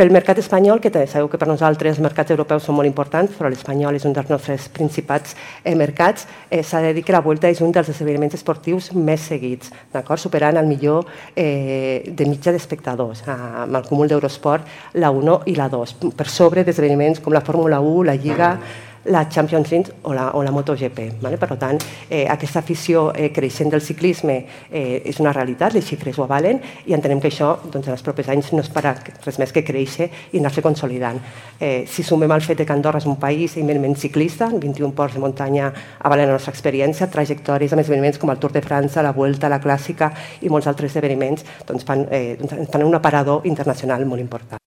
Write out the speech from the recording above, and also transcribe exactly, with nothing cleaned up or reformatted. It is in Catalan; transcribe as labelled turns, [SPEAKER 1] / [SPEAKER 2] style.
[SPEAKER 1] Pel mercat espanyol, que sabeu que per nosaltres els mercats europeus són molt importants, però l'espanyol és un dels nostres principals eh, mercats, eh, s'ha de dir que la Vuelta és un dels esdeveniments esportius més seguits, superant el millor eh, de mitja d'espectadors, amb el cúmul d'Eurosport, la u i la dos, per sobre d'esdeveniments com la Fórmula u, la Lliga, la Champions League o la, o la MotoGP. Vale? Per tant, eh, aquesta afició eh, creixent del ciclisme eh, és una realitat, les xifres ho avalen i entenem que això doncs, en els propers anys no es farà res més que créixer i anar-se consolidant. Eh, si sumem al fet que Andorra és un país eminentment ciclista, vint-i-un ports de muntanya avalen la nostra experiència, trajectòries amb esdeveniments com el Tour de França, la Vuelta, la Clàssica i molts altres esdeveniments doncs fan, eh, doncs fan un aparador internacional molt important.